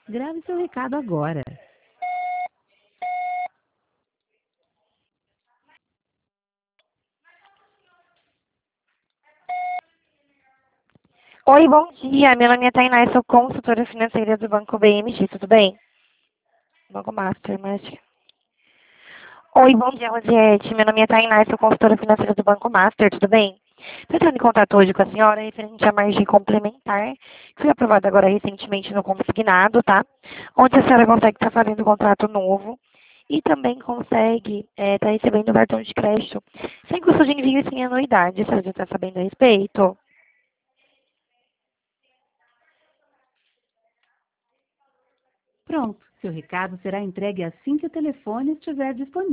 Grave seu recado agora. Oi, bom dia. Meu nome é Tainá, eu sou consultora financeira do Banco BMG, tudo bem? Banco Master, mas... Oi, bom dia, Rosiette. Meu nome é Tainá, eu sou consultora financeira do Banco Master, tudo bem? Estou entrando em contato hoje com a senhora referente à margem complementar, que foi aprovada agora recentemente no consignado, tá? Onde a senhora consegue estar fazendo um contrato novo e também consegue estar recebendo o cartão de crédito sem custo de envio e sem anuidade. A senhora já está sabendo a respeito? Pronto, seu recado será entregue assim que o telefone estiver disponível.